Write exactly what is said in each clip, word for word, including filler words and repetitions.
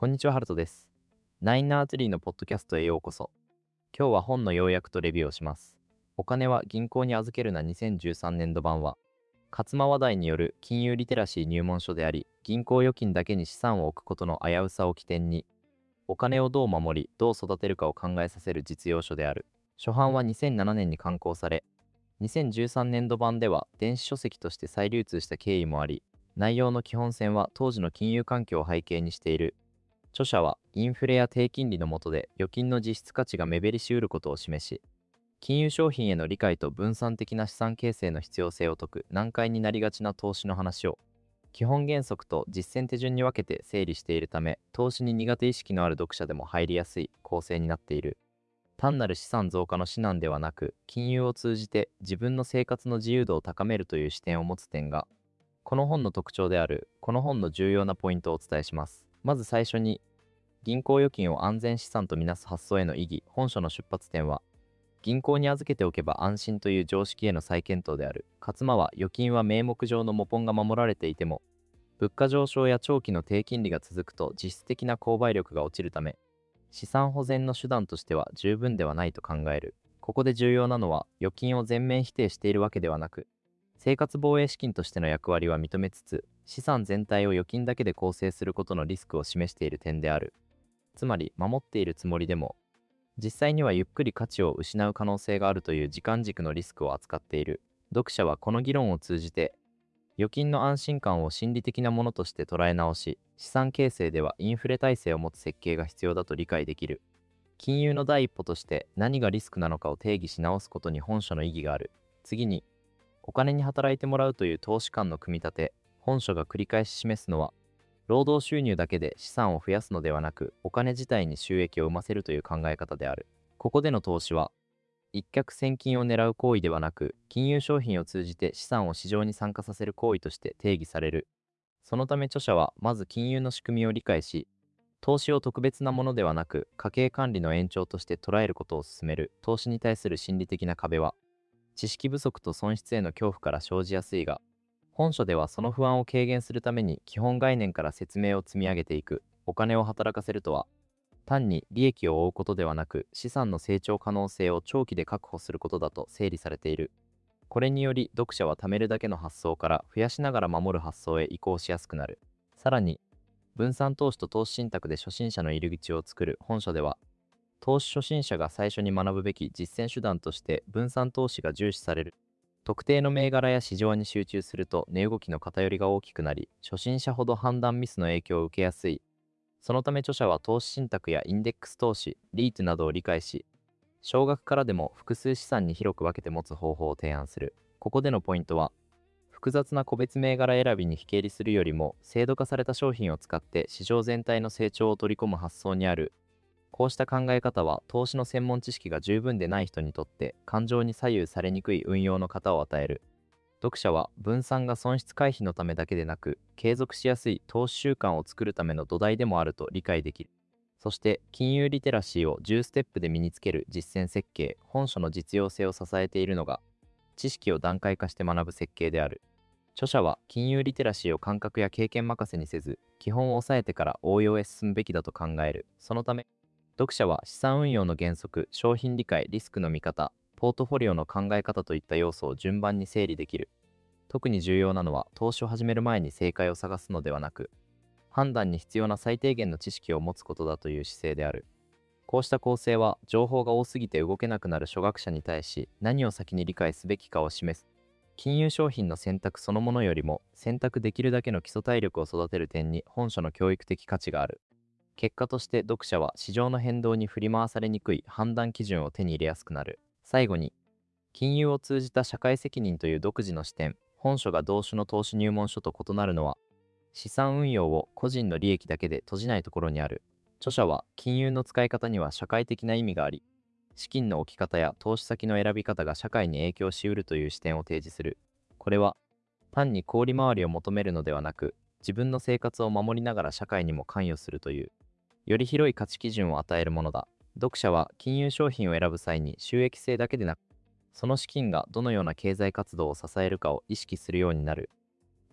こんにちは、ハルトです。ナインアーツリーのポッドキャストへようこそ。今日は本の要約とレビューをします。お金は銀行に預けるなにせんじゅうさんねんど版は、勝間話題による金融リテラシー入門書であり、銀行預金だけに資産を置くことの危うさを起点に、お金をどう守り、どう育てるかを考えさせる実用書である。初版はにせんななねんに刊行され、にせんじゅうさんねんど版では電子書籍として再流通した経緯もあり、内容の基本線は当時の金融環境を背景にしている。著者はインフレや低金利の下で預金の実質価値が目減りしうることを示し、金融商品への理解と分散的な資産形成の必要性を説く難解になりがちな投資の話を、基本原則と実践手順に分けて整理しているため、投資に苦手意識のある読者でも入りやすい構成になっている。単なる資産増加の指南ではなく、金融を通じて自分の生活の自由度を高めるという視点を持つ点が、この本の特徴である。この本の重要なポイントをお伝えします。まず最初に、銀行預金を安全資産とみなす発想への意義。本書の出発点は、銀行に預けておけば安心という常識への再検討である。勝間は、預金は名目上のモポンが守られていても、物価上昇や長期の低金利が続くと実質的な購買力が落ちるため、資産保全の手段としては十分ではないと考える。ここで重要なのは、預金を全面否定しているわけではなく、生活防衛資金としての役割は認めつつ、資産全体を預金だけで構成することのリスクを示している点である。つまり、守っているつもりでも、実際にはゆっくり価値を失う可能性があるという時間軸のリスクを扱っている。読者はこの議論を通じて、預金の安心感を心理的なものとして捉え直し、資産形成ではインフレ耐性を持つ設計が必要だと理解できる。金融の第一歩として何がリスクなのかを定義し直すことに本書の意義がある。次に、お金に働いてもらうという投資観の組み立て。本書が繰り返し示すのは、労働収入だけで資産を増やすのではなく、お金自体に収益を生ませるという考え方である。ここでの投資は、一攫千金を狙う行為ではなく、金融商品を通じて資産を市場に参加させる行為として定義される。そのため著者は、まず金融の仕組みを理解し、投資を特別なものではなく、家計管理の延長として捉えることを勧める。投資に対する心理的な壁は、知識不足と損失への恐怖から生じやすいが、本書ではその不安を軽減するために基本概念から説明を積み上げていく。お金を働かせるとは、単に利益を追うことではなく、資産の成長可能性を長期で確保することだと整理されている。これにより、読者は貯めるだけの発想から増やしながら守る発想へ移行しやすくなる。さらに、分散投資と投資信託で初心者の入り口を作る。本書では、投資初心者が最初に学ぶべき実践手段として分散投資が重視される。特定の銘柄や市場に集中すると値動きの偏りが大きくなり、初心者ほど判断ミスの影響を受けやすい。そのため著者は投資信託やインデックス投資、リートなどを理解し、少額からでも複数資産に広く分けて持つ方法を提案する。ここでのポイントは、複雑な個別銘柄選びに非経理するよりも、制度化された商品を使って市場全体の成長を取り込む発想にある。こうした考え方は、投資の専門知識が十分でない人にとって感情に左右されにくい運用の型を与える。読者は分散が損失回避のためだけでなく、継続しやすい投資習慣を作るための土台でもあると理解できる。そして、金融リテラシーをじゅうステップで身につける実践設計。本書の実用性を支えているのが、知識を段階化して学ぶ設計である。著者は金融リテラシーを感覚や経験任せにせず、基本を押さえてから応用へ進むべきだと考える。そのため、読者は資産運用の原則、商品理解、リスクの見方、ポートフォリオの考え方といった要素を順番に整理できる。特に重要なのは、投資を始める前に正解を探すのではなく、判断に必要な最低限の知識を持つことだという姿勢である。こうした構成は、情報が多すぎて動けなくなる初学者に対し、何を先に理解すべきかを示す。金融商品の選択そのものよりも、選択できるだけの基礎体力を育てる点に本書の教育的価値がある。結果として読者は市場の変動に振り回されにくい判断基準を手に入れやすくなる。最後に、金融を通じた社会責任という独自の視点。本書が同種の投資入門書と異なるのは、資産運用を個人の利益だけで閉じないところにある。著者は金融の使い方には社会的な意味があり、資金の置き方や投資先の選び方が社会に影響しうるという視点を提示する。これは、単に氷回りを求めるのではなく、自分の生活を守りながら社会にも関与するという、より広い価値基準を与えるものだ。読者は金融商品を選ぶ際に収益性だけでなく、その資金がどのような経済活動を支えるかを意識するようになる。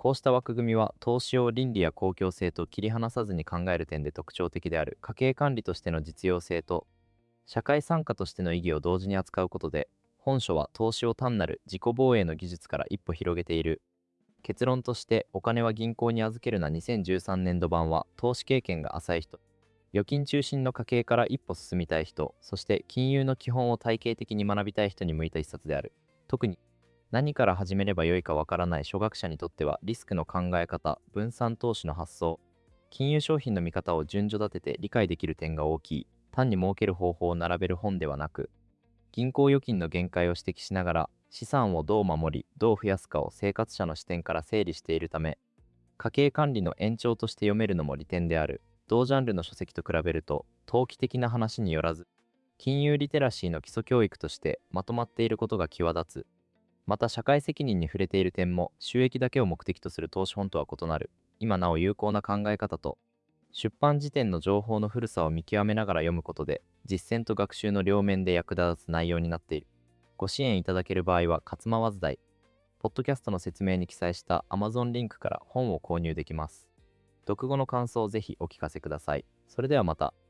こうした枠組みは投資を倫理や公共性と切り離さずに考える点で特徴的である。家計管理としての実用性と社会参加としての意義を同時に扱うことで、本書は投資を単なる自己防衛の技術から一歩広げている。結論として、お金は銀行に預けるなにせんじゅうさんねんど版は、投資経験が浅い人、預金中心の家計から一歩進みたい人、そして金融の基本を体系的に学びたい人に向いた一冊である。特に何から始めればよいかわからない初学者にとっては、リスクの考え方、分散投資の発想、金融商品の見方を順序立てて理解できる点が大きい。単に儲ける方法を並べる本ではなく、銀行預金の限界を指摘しながら、資産をどう守り、どう増やすかを生活者の視点から整理しているため、家計管理の延長として読めるのも利点である。同ジャンルの書籍と比べると、投機的な話によらず、金融リテラシーの基礎教育としてまとまっていることが際立つ。また、社会責任に触れている点も、収益だけを目的とする投資本とは異なる。今なお有効な考え方と、出版時点の情報の古さを見極めながら読むことで、実践と学習の両面で役立つ内容になっている。ご支援いただける場合は、勝間和財、ポッドキャストの説明に記載した Amazon リンクから本を購入できます。読後の感想をぜひお聞かせください。それではまた。